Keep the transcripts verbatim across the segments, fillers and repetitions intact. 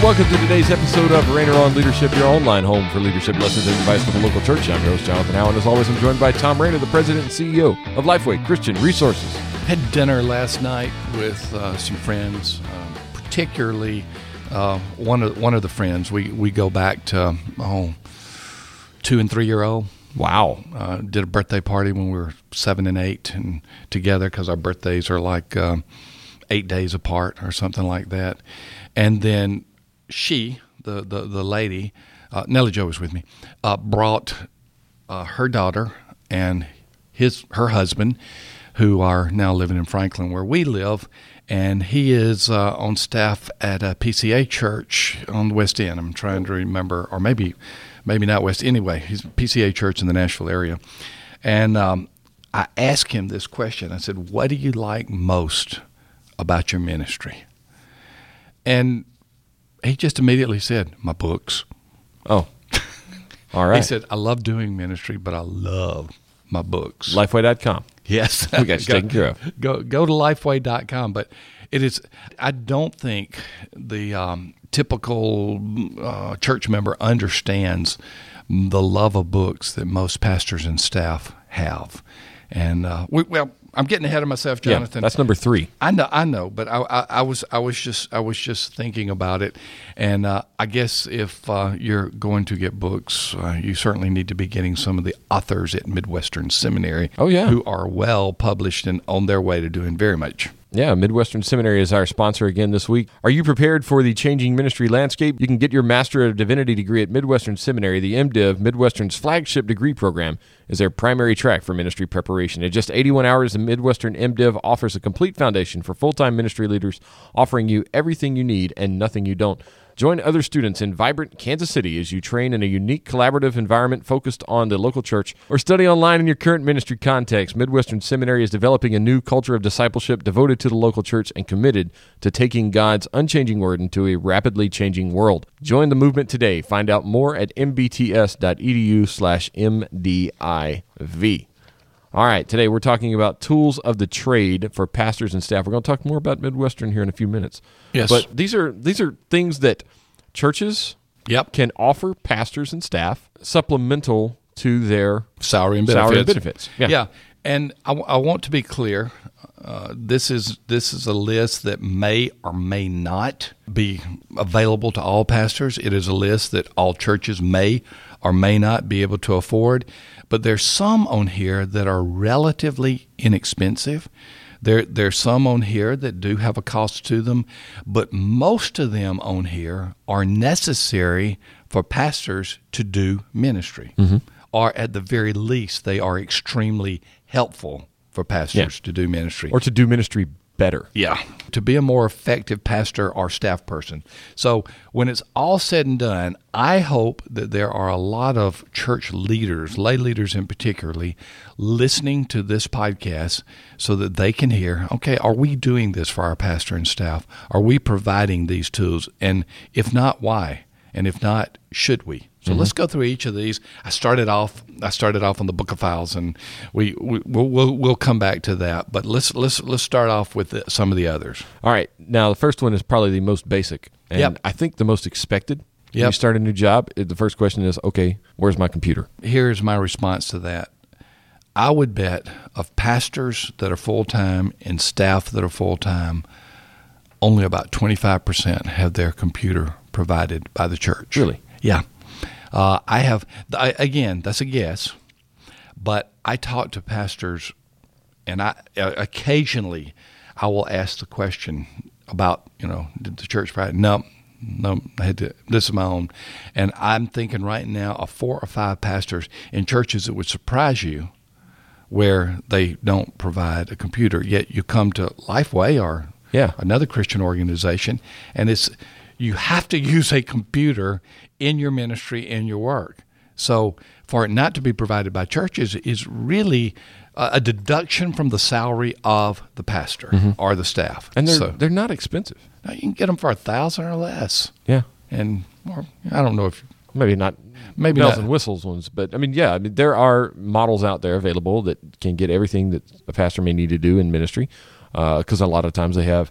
welcome to today's episode of Rainer on Leadership, your online home for leadership lessons and advice from the local church. I'm your host, Jonathan Howe, and as always, I'm joined by Tom Rainer, the president and C E O of Lifeway Christian Resources. Had dinner last night with uh, some friends, um, particularly uh, one of one of the friends. We we go back to oh, two and three year old. Wow! Uh, did a birthday party when we were seven and eight, and together because our birthdays are like um, eight days apart or something like that. And then she, the the the lady, uh, Nellie Jo was with me, uh, brought uh, her daughter and his her husband, who are now living in Franklin, where we live, and he is uh, on staff at a P C A church on the West End. I'm trying to remember, or maybe maybe not West. Anyway, he's a P C A church in the Nashville area. And um, I asked him this question. I said, what do you like most about your ministry? And he just immediately said, my books. Oh, all right. He said, I love doing ministry, but I love my books. Lifeway dot com. Yes. We got you taken care of. Go, go to lifeway dot com. But it is, I don't think the um, typical uh, church member understands the love of books that most pastors and staff have. And, uh, we, well, I'm getting ahead of myself, Jonathan. Yeah, that's number three. I know, I know, but I, I, I was, I was just, I was just thinking about it, and uh, I guess if uh, you're going to get books, uh, you certainly need to be getting some of the authors at Midwestern Seminary. Oh, yeah. Who are well published and on their way to doing very much. Yeah, Midwestern Seminary is our sponsor again this week. Are you prepared for the changing ministry landscape? You can get your Master of Divinity degree at Midwestern Seminary. The MDiv, Midwestern's flagship degree program, is their primary track for ministry preparation. In just eighty-one hours, the Midwestern MDiv offers a complete foundation for full-time ministry leaders, offering you everything you need and nothing you don't. Join other students in vibrant Kansas City as you train in a unique collaborative environment focused on the local church, or study online in your current ministry context. Midwestern Seminary is developing a new culture of discipleship devoted to the local church and committed to taking God's unchanging word into a rapidly changing world. Join the movement today. Find out more at mbts.edu slash mdiv. All right, today we're talking about tools of the trade for pastors and staff. We're going to talk more about Midwestern here in a few minutes. Yes. But these are these are things that churches Yep. can offer pastors and staff supplemental to their Salary and benefits. salary and benefits. Yeah. Yeah. And I, I want to be clear. Uh, this is this is a list that may or may not be available to all pastors. It is a list that all churches may or may not be able to afford. But there's some on here that are relatively inexpensive. There, there's some on here that do have a cost to them, but most of them on here are necessary for pastors to do ministry. Mm-hmm. Or at the very least, they are extremely helpful for pastors Yeah. to do ministry. Or to do ministry better. Yeah, to be a more effective pastor or staff person. So when it's all said and done, I hope that there are a lot of church leaders, lay leaders in particularly, listening to this podcast so that they can hear, okay, are we doing this for our pastor and staff? Are we providing these tools? And if not, why? And if not, should we? So mm-hmm. let's go through each of these. I started off. I started off on the Book of Files, and we, we we'll, we'll we'll come back to that. But let's let's let's start off with the, some of the others. All right. Now, the first one is probably the most basic, and Yep. I think the most expected. When Yep. you start a new job, the first question is, okay, where's my computer? Here's my response to that. I would bet of pastors that are full-time and staff that are full-time, only about twenty-five percent have their computer provided by the church. Really? Yeah. Uh, I have, I, again, that's a guess, but I talk to pastors, and I uh, occasionally I will ask the question about, you know, did the church provide? No, no, I had to, this is my own. And I'm thinking right now of four or five pastors in churches that would surprise you where they don't provide a computer, yet you come to Lifeway or Yeah. another Christian organization, and it's you have to use a computer in your ministry, in your work. So for it not to be provided by churches is really a, a deduction from the salary of the pastor mm-hmm. or the staff. And they're so, they're not expensive. now you can get them for a thousand or less. Yeah. And or, I don't know if Maybe not maybe bells not. and whistles ones, but I mean, yeah, I mean, there are models out there available that can get everything that a pastor may need to do in ministry, because uh, a lot of times they have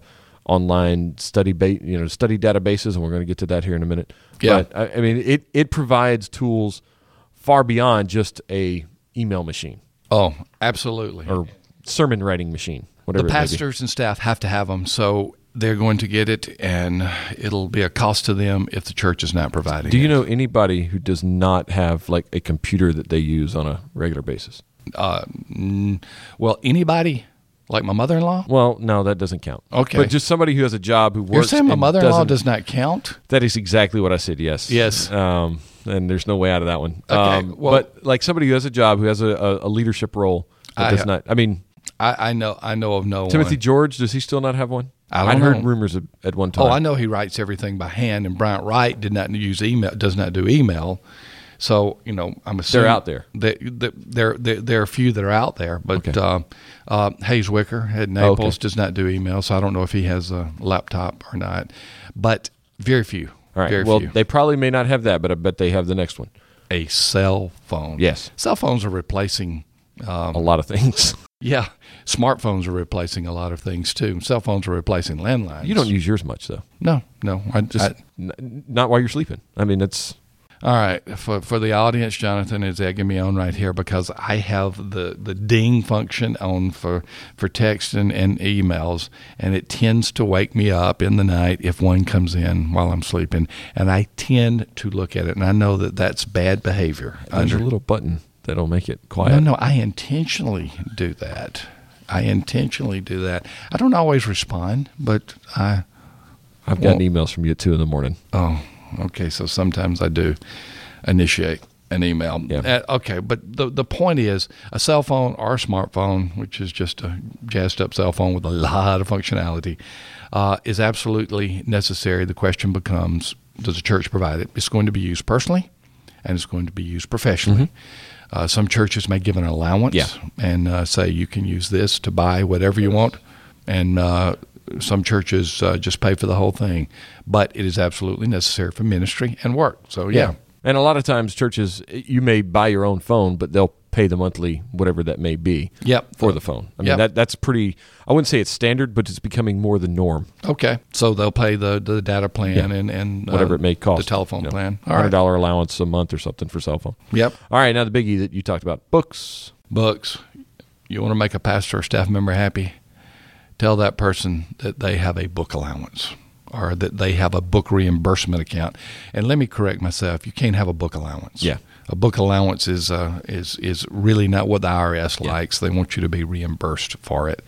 online study ba- you know study databases, and we're going to get to that here in a minute. Yeah. But I, I mean, it it provides tools far beyond just a email machine Oh, absolutely. or sermon writing machine, whatever. The it may be. pastors and staff have to have them, so they're going to get it, and it'll be a cost to them if the church is not providing Do you it. know anybody who does not have like a computer that they use on a regular basis? Uh, mm, well, anybody like my mother-in-law? Well, no, that doesn't count. Okay. But just somebody who has a job who works. You're saying my and mother-in-law doesn't- does not count? That is exactly what I said. Yes. Yes. Um, and there's no way out of that one. Okay, Um, well- but like somebody who has a job, who has a, a, a leadership role, that I does ha- not. I mean, I, I know. I know of no Timothy one. George, does he still not have one? I don't I'd heard know. rumors at, at one time. Oh, I know he writes everything by hand, and Bryant Wright did not use email. Does not do email. So you know, I'm assuming They're out there. That, that there, there, there are a few that are out there, but Okay. uh, uh, Hayes Wicker at Oh, Naples okay. does not do email, so I don't know if he has a laptop or not. But very few. All right. Very Well, few. they probably may not have that, but I bet they have the next one. A cell phone. Yes. Cell phones are replacing. Um, A lot of things. yeah, smartphones are replacing a lot of things too. Cell phones are replacing landlines. You don't use yours much though. No, no. I Just I, n- not while you're sleeping. I mean, it's All right, for for the audience, Jonathan is egging me on right here because I have the, the ding function on for for text and, and emails, and it tends to wake me up in the night if one comes in while I'm sleeping, and I tend to look at it, and I know that that's bad behavior. there's Under- a little button that'll make it quiet. no, no, I intentionally do that. I intentionally do that. I don't always respond, but I. I've gotten Well- emails from you at two in the morning. Oh, okay. So sometimes I do initiate an email. Yeah. Uh, okay, but the the point is a cell phone or a smartphone, which is just a jazzed up cell phone with a lot of functionality, uh, is absolutely necessary. The question becomes, does the church provide it? It's going to be used personally, and it's going to be used professionally. Uh, some churches may give an allowance Yeah. and uh, say you can use this to buy whatever you want, and uh, some churches uh, just pay for the whole thing. But it is absolutely necessary for ministry and work. So, yeah. And a lot of times churches, you may buy your own phone, but they'll pay the monthly, whatever that may be, Yep. for the phone. I mean, Yep. that that's pretty, I wouldn't say it's standard, but it's becoming more the norm, Okay. So they'll pay the, the data plan Yeah. and, and uh, whatever it may cost. the telephone You know, plan. All one hundred right. dollars allowance a month or something for cell phone. Yep. All right, now the biggie that you talked about, books. Books. You want to make a pastor or staff member happy? Tell that person that they have a book allowance or that they have a book reimbursement account. And let me correct myself. You can't have a book allowance. Yeah. A book allowance is uh, is is really not what the I R S Yeah. likes. They want you to be reimbursed for it.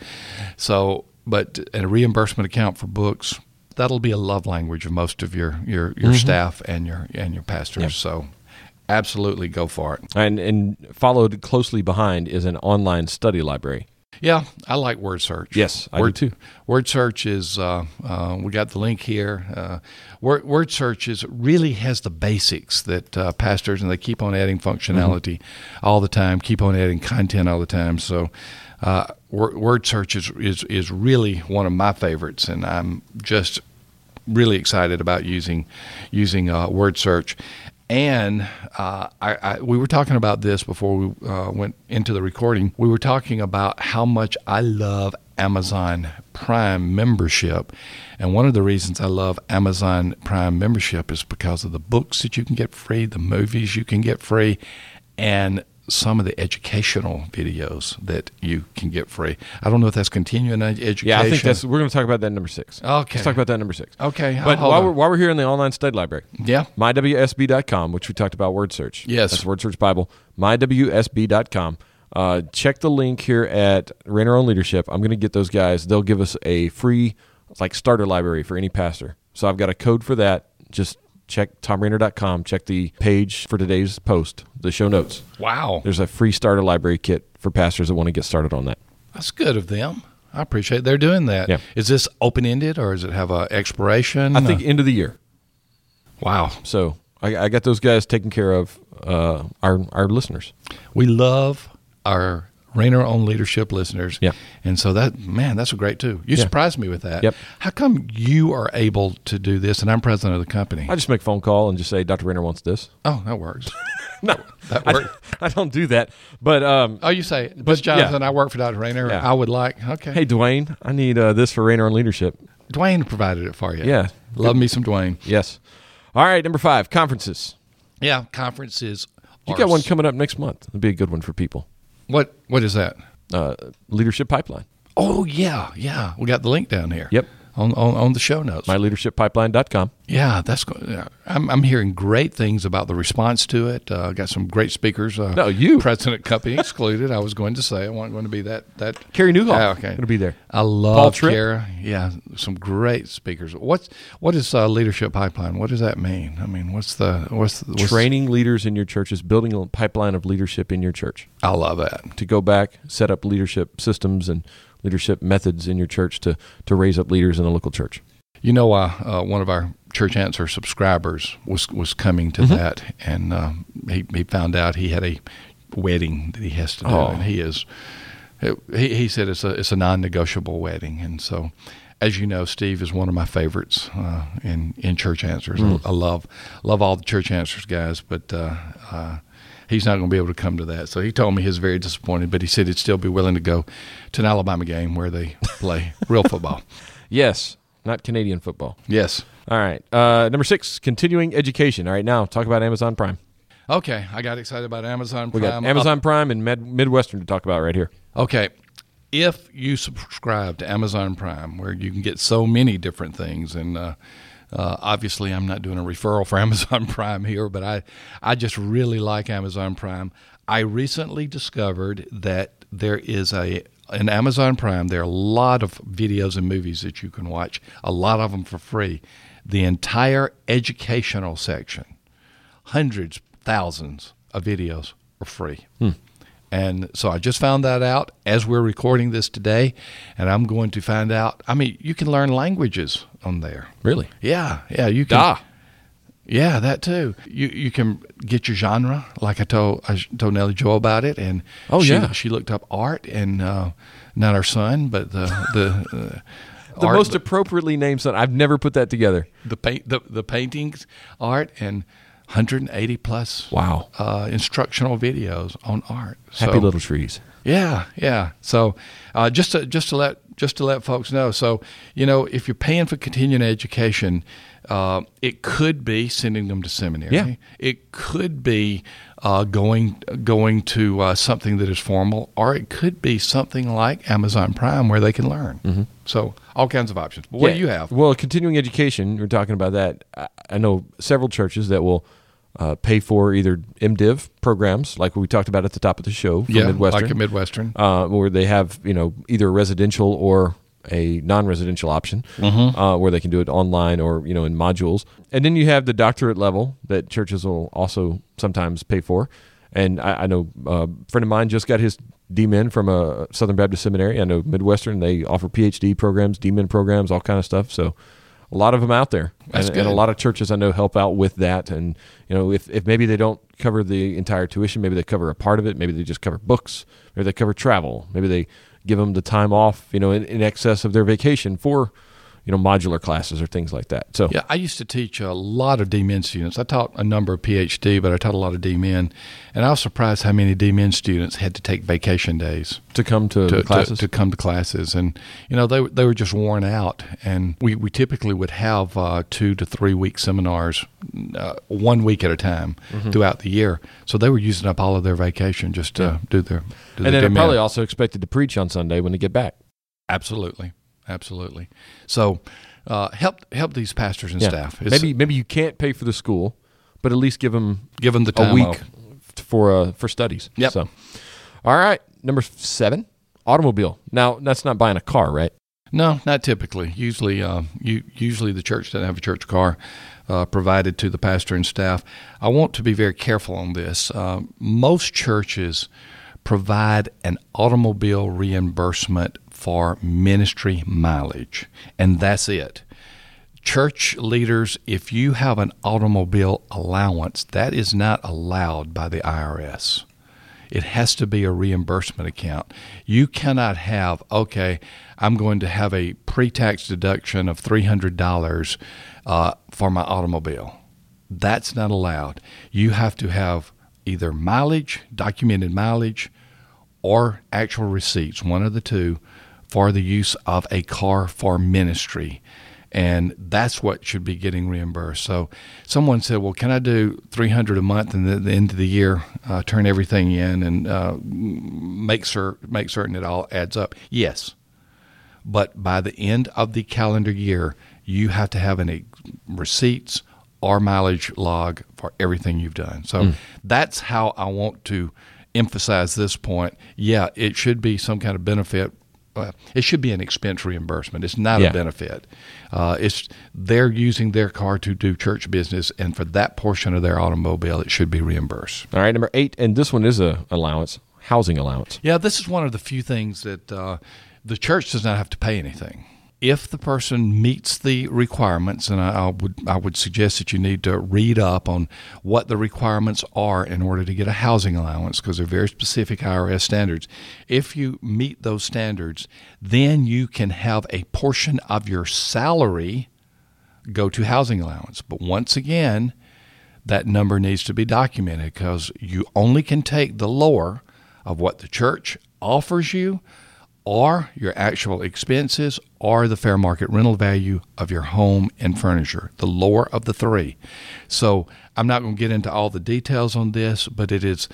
So, but a reimbursement account for books, that'll be a love language of most of your your, your Mhm. staff and your and your pastors. Yeah. So, absolutely go for it. And and followed closely behind is an online study library. Yeah, I like word search. Yes, I word, do too. Word search is, uh, uh, we got the link here. Uh, word, word search is really has the basics that uh, pastors, and they keep on adding functionality Mm-hmm. all the time, keep on adding content all the time. So uh, word, word search is, is, is really one of my favorites, and I'm just really excited about using using uh, word search. And uh, I, I, we were talking about this before we uh, went into the recording. We were talking about how much I love Amazon Prime membership. And one of the reasons I love Amazon Prime membership is because of the books that you can get free, the movies you can get free, and some of the educational videos that you can get free. I don't know if that's continuing education. Yeah, I think that's, we're going to talk about that in number six. Okay. Let's talk about that in number six. Okay, But hold while on. we're, while we're here in the online study library, Yeah. my w s b dot com, which we talked about word search. Yes. That's Word Search Bible. my w s b dot com. Uh, check the link here at Rainer on Leadership. I'm going to get those guys. They'll give us a free like starter library for any pastor. So I've got a code for that. Just check tom rainer dot com. Check the page for today's post, the show notes. Wow. There's a free starter library kit for pastors that want to get started on that. That's good of them. I appreciate they're doing that. Yeah. Is this open-ended or does it have a expiration? I think end of the year. Wow. So I, I got those guys taking care of uh, our our listeners. We love our Rainer on Leadership listeners. Yeah. And so that, man, that's great too. You Yeah. surprised me with that. Yep. How come you are able to do this and I'm president of the company? I just make a phone call and just say, Doctor Rainer wants this. oh, that works. No, That I, works. I don't do that. But um, Oh, you say, but Jonathan, yeah. I work for Doctor Rainer. Yeah. I would like, okay. hey, Dwayne, I need uh, this for Rainer on Leadership. Dwayne provided it for you. Yeah. Love me some Dwayne. Yes. All right, number five, conferences. Yeah, conferences. You got one coming up next month. It'll be a good one for people. What What is that? Uh, Leadership Pipeline. Oh, yeah, yeah. We got the link down here. Yep. On, on, on the show notes. my leadership pipeline dot com. Yeah, that's good. Yeah. I'm, I'm hearing great things about the response to it. Uh, got some great speakers. Uh, No, you. President Cuppy excluded. I was going to say I wasn't going to be that. that. Carrie Newhoff Ah, okay. going to be there. I love Paul Tripp. Kara. Yeah, some great speakers. What's what is uh, leadership pipeline? What does that mean? I mean, what's the what's, the, what's Training leaders in your churches, building a pipeline of leadership in your church. I love that. To go back, set up leadership systems and leadership methods in your church to, to raise up leaders in the local church. You know, uh, uh, one of our Church Answer subscribers was was coming to mm-hmm. that, and uh, he he found out he had a wedding that he has to do, oh. and he is he he said it's a it's a non-negotiable wedding, and so. As you know, Steve is one of my favorites uh, in in Church Answers. Mm. I, I love love all the Church Answers guys, but uh, uh, he's not going to be able to come to that. So he told me he's very disappointed, but he said he'd still be willing to go to an Alabama game where they play real football. Yes, not Canadian football. Yes. All right. Uh, number six, continuing education. All right, now talk about Amazon Prime. Okay, I got excited about Amazon Prime. We got Amazon uh, Prime and Med- Midwestern to talk about right here. Okay. If you subscribe to Amazon Prime, where you can get so many different things, and uh, uh, obviously I'm not doing a referral for Amazon Prime here, but I, I just really like Amazon Prime. I recently discovered that there is a in Amazon Prime, there are a lot of videos and movies that you can watch, a lot of them for free. The entire educational section, hundreds, thousands of videos are free. Hmm. And so I just found that out as we're recording this today, and I'm going to find out. I mean, you can learn languages on there. Really? Yeah, yeah. You can. Da. Yeah, that too. You you can get your genre, like I told I told Nellie Jo about it, and oh she, yeah, she looked up art, and uh, not our son, but the the. Uh, the art, most appropriately named son. I've never put that together. The paint, the the paintings, art, and. one hundred eighty plus wow uh, instructional videos on art. Happy so, little trees. Yeah, yeah. So uh, just to just to let just to let folks know. So you know, if you're paying for continuing education, uh, it could be sending them to seminary. Yeah. It could be uh, going going to uh, something that is formal, or it could be something like Amazon Prime where they can learn. Mm-hmm. So all kinds of options. But what yeah. do you have? Well, continuing education. We're talking about that. I, I know several churches that will. Uh, pay for either MDiv programs, like we talked about at the top of the show, from yeah, Midwestern, like a Midwestern, uh, where they have you know either a residential or a non-residential option, mm-hmm. uh, where they can do it online or you know in modules. And then you have the doctorate level that churches will also sometimes pay for. And I, I know a friend of mine just got his D Min from a Southern Baptist Seminary. I know Midwestern, they offer P H D programs, D Min programs, all kind of stuff. So. A lot of them out there, That's and, good. and a lot of churches I know help out with that. And you know, if, if maybe they don't cover the entire tuition, maybe they cover a part of it. Maybe they just cover books. Maybe they cover travel. Maybe they give them the time off, you know, in, in excess of their vacation for, you know, modular classes or things like that. So yeah, I used to teach a lot of D Min students. I taught a number of P H D, but I taught a lot of D Min, and I was surprised how many D Min students had to take vacation days to come to, to classes. To, to come to classes, and you know they they were just worn out. And we, we typically would have uh, two to three week seminars, uh, one week at a time mm-hmm. throughout the year. So they were using up all of their vacation just to yeah. do their. Do and their then they're D Min. probably also expected to preach on Sunday when they get back. Absolutely. Absolutely. So uh, help help these pastors and yeah. staff. It's, maybe maybe you can't pay for the school, but at least give them give them the time a week off. for uh, for studies. Yep. So, all right, number seven, automobile. Now that's not buying a car, right? No, not typically. Usually, uh, you, usually the church doesn't have a church car uh, provided to the pastor and staff. I want to be very careful on this. Uh, most churches provide an automobile reimbursement for ministry mileage, and that's it. Church leaders, if you have an automobile allowance, that is not allowed by the I R S. It has to be a reimbursement account. You cannot have, okay, I'm going to have a pre-tax deduction of three hundred dollars uh, for my automobile. That's not allowed. You have to have either mileage, documented mileage, or actual receipts, one of the two, for the use of a car for ministry. And that's what should be getting reimbursed. So someone said, well, can I do three hundred dollars a month and at the end of the year uh, turn everything in and uh, make, cer- make certain it all adds up? Yes. But by the end of the calendar year, you have to have any receipts or mileage log for everything you've done. So mm. that's how I want to emphasize this point. Yeah, it should be some kind of benefit. Uh, it should be an expense reimbursement. It's not yeah. a benefit. Uh, it's they're using their car to do church business, and for that portion of their automobile, it should be reimbursed. All right, number eight, and this one is a allowance, housing allowance. Yeah, this is one of the few things that uh, the church does not have to pay anything. If the person meets the requirements, and I, I would I would suggest that you need to read up on what the requirements are in order to get a housing allowance, because they're very specific I R S standards. If you meet those standards, then you can have a portion of your salary go to housing allowance. But once again, that number needs to be documented, because you only can take the lower of what the church offers you, or your actual expenses, or the fair market rental value of your home and furniture, the lower of the three. So I'm not going to get into all the details on this, but it is,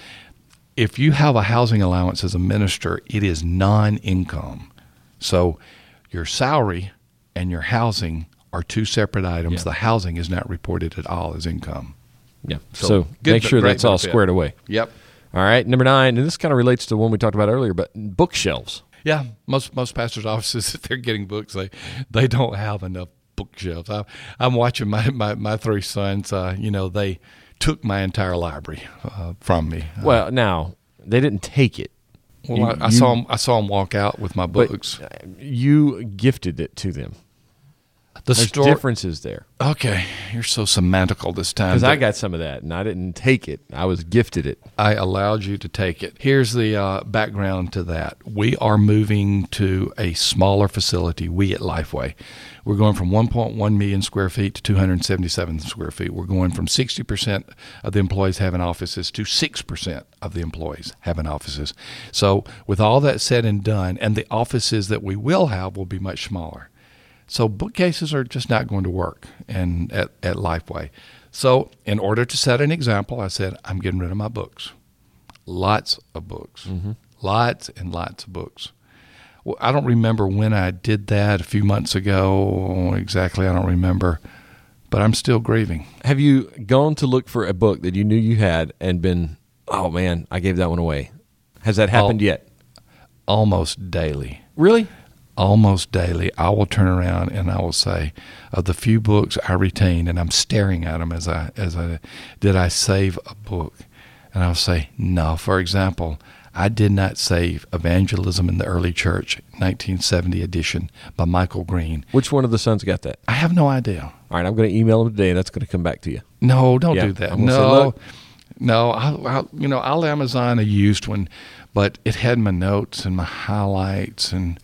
if you have a housing allowance as a minister, it is non-income. So your salary and your housing are two separate items. Yeah. The housing is not reported at all as income. Yeah. So, So good- make sure great that's all benefit. squared away. Yep. All right, number nine, and this kind of relates to one we talked about earlier, but bookshelves. Yeah, most most pastors' offices, if they're getting books, they they don't have enough bookshelves. I, I'm watching my, my, my three sons. Uh, you know, they took my entire library uh, from me. Uh, Well, now, they didn't take it. well, you- I, I you- saw them. I saw them walk out with my But books. you gifted it to them. The There's story. differences there. Okay, you're so semantical this time. Because I but got some of that, and I didn't take it. I was gifted it. I allowed you to take it. Here's the uh, background to that. We are moving to a smaller facility, we at Lifeway. We're going from one point one million square feet to two hundred seventy-seven square feet. We're going from sixty percent of the employees having offices to six percent of the employees having offices. So with all that said and done, and the offices that we will have will be much smaller. So bookcases are just not going to work and at, at Lifeway. So in order to set an example, I said, I'm getting rid of my books. Lots of books. Mm-hmm. Lots and lots of books. Well, I don't remember when I did that, a few months ago. Exactly, I don't remember. But I'm still grieving. Have you gone to look for a book that you knew you had and been, oh, man, I gave that one away? Has that happened Al- yet? Almost daily. Really? Almost daily, I will turn around and I will say, of the few books I retained, and I'm staring at them as I, as I, did I save a book? And I'll say, no. For example, I did not save Evangelism in the Early Church, nineteen seventy edition by Michael Green. Which one of the sons got that? I have no idea. All right, I'm going to email him today, and that's going to come back to you. No, don't Yeah, do that. I'm gonna say, No, look. no. I'll, I'll, you know, I'll Amazon a used one, but it had my notes and my highlights, and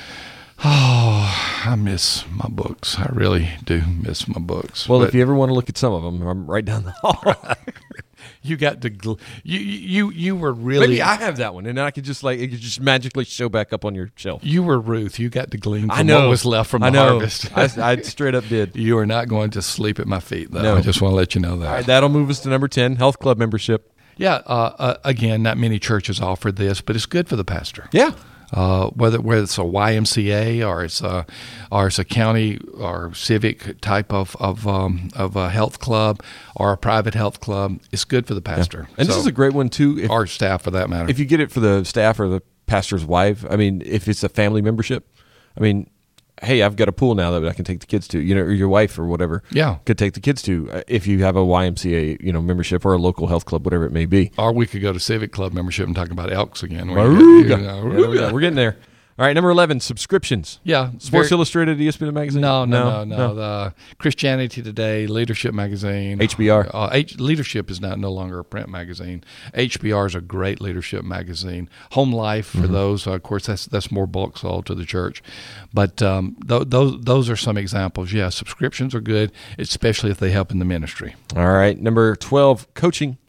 oh, I miss my books. I really do miss my books. Well, But if you ever want to look at some of them, I'm right down the hall. you got to, gl- you you you were really, Maybe I have that one, and I could just like it could just magically show back up on your shelf. you were Ruth. You got to glean from I know what was left from the I know. harvest. I, I straight up did. You are not going to sleep at my feet, though. No. I just want to let you know that. All right, that'll move us to number ten, health club membership. Yeah. Uh, uh, again, not many churches offer this, but it's good for the pastor. Yeah. Uh, whether whether it's a Y M C A or it's a or it's a county or civic type of of um, of a health club or a private health club, it's good for the pastor. And this So- is a great one too. If, or staff for that matter. if you get it for the staff or the pastor's wife, I mean, if it's a family membership, I mean, hey, I've got a pool now that I can take the kids to, you know, or your wife or whatever. Yeah. Could take the kids to uh, if you have a Y M C A, you know, membership or a local health club, whatever it may be. or we could go to civic club membership and talk about Elks again. We Aruga. get- Yeah, there we go. We're getting there. All right, number eleven, subscriptions. Yeah, Sports very- Illustrated, E S P N magazine. No, no, no, no. The Christianity Today, Leadership Magazine, H B R. Uh, H- Leadership is not no longer a print magazine. H B R is a great leadership magazine. Home Life for Mm-hmm. those, uh, of course, that's that's more bulk sold to the church. But um, th- those those are some examples. Yeah, subscriptions are good, especially if they help in the ministry. All right, number twelve, coaching.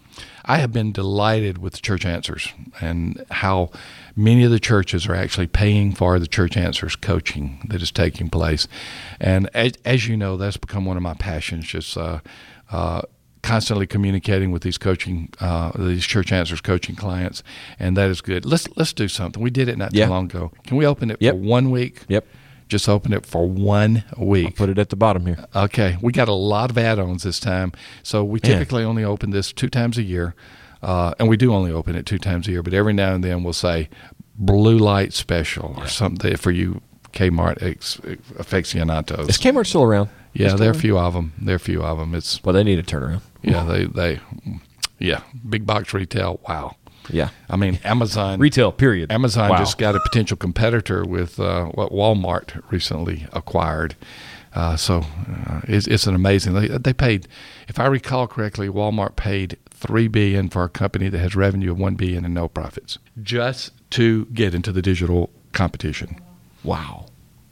I have been delighted with the Church Answers and how many of the churches are actually paying for the Church Answers coaching that is taking place. And as, as you know, that's become one of my passions, just uh, uh, constantly communicating with these coaching, uh, these Church Answers coaching clients, and that is good. Let's let's do something. We did it not too yeah. long ago. Can we open it yep. for one week? Yep. Just open it for one week. I'll put it at the bottom here. Okay. We got a lot of add-ons this time. So we typically Man. only open this two times a year, uh, and we do only open it two times a year, but every now and then we'll say blue light special or yeah. something for you Kmart ex- aficionados. Is Kmart still around? Yeah, there are a few of them. There are a few of them. It's Well, they need a turnaround. Yeah, they, they yeah, big box retail, wow. Yeah. I mean, Amazon. Retail, period. Amazon wow. just got a potential competitor with uh, what Walmart recently acquired. Uh, so uh, it's, it's an amazing. They, they paid, if I recall correctly, Walmart paid three billion dollars for a company that has revenue of one billion dollars and no profits, just to get into the digital competition. Wow.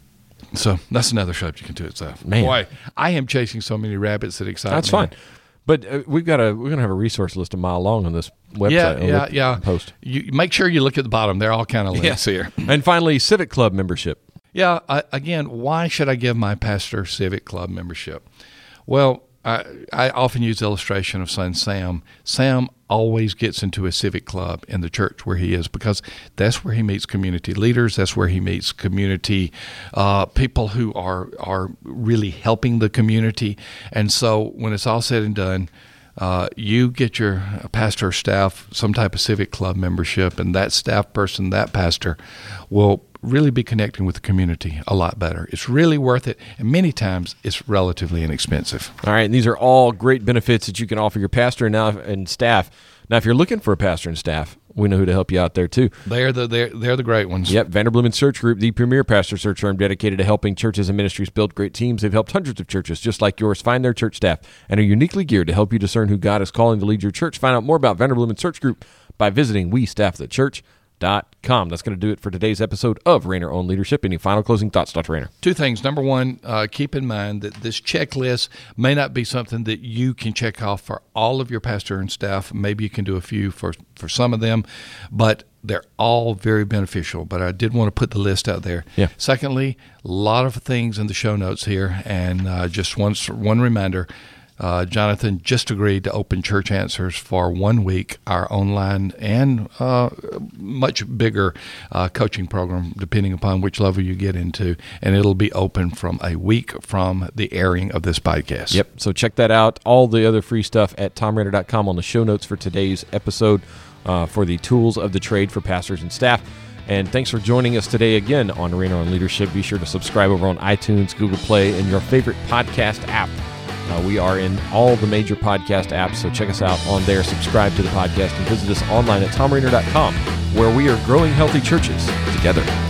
So that's another subject into itself. Man. Boy, I am chasing so many rabbits that excite That's me. That's fine. But uh, we've got a we're going to have a resource list a mile long on this website. Yeah, on yeah, the yeah. Post. You make sure you look at the bottom. They're all kind of links yeah. here. And finally, Civic Club membership. Yeah. I, again, why should I give my pastor Civic Club membership? Well, I, I often use the illustration of son Sam. Sam always gets into a civic club in the church where he is because that's where he meets community leaders. That's where he meets community uh, people who are are really helping the community. And so when it's all said and done, uh, you get your pastor or staff some type of civic club membership, and that staff person, that pastor, will really be connecting with the community a lot better. It's really worth it, and many times it's relatively inexpensive. All right, and these are all great benefits that you can offer your pastor and now and staff. Now, if you're looking for a pastor and staff, we know who to help you out there too. They're the they're, they're the great ones. Yep, Vanderbloemen Search Group, the premier pastor search firm dedicated to helping churches and ministries build great teams. They've helped hundreds of churches just like yours find their church staff and are uniquely geared to help you discern who God is calling to lead your church. Find out more about Vanderbloemen Search Group by visiting we staff the church dot com. That's going to do it for today's episode of Rainer on Leadership. Any final closing thoughts, Doctor Rainer? Two things. Number one, uh, keep in mind that this checklist may not be something that you can check off for all of your pastor and staff. Maybe you can do a few for, for some of them, but they're all very beneficial. But I did want to put the list out there. Yeah. Secondly, a lot of things in the show notes here, and uh, just one, one reminder, Uh, Jonathan just agreed to open Church Answers for one week, our online and uh, much bigger uh, coaching program, depending upon which level you get into, and it'll be open from a week from the airing of this podcast. Yep, so check that out. All the other free stuff at tom rainer dot com on the show notes for today's episode uh, for the tools of the trade for pastors and staff. And thanks for joining us today again on Rainer on Leadership. Be sure to subscribe over on iTunes, Google Play, and your favorite podcast app. Uh, we are in all the major podcast apps, so check us out on there. Subscribe to the podcast and visit us online at tom rainer dot com, where we are growing healthy churches together.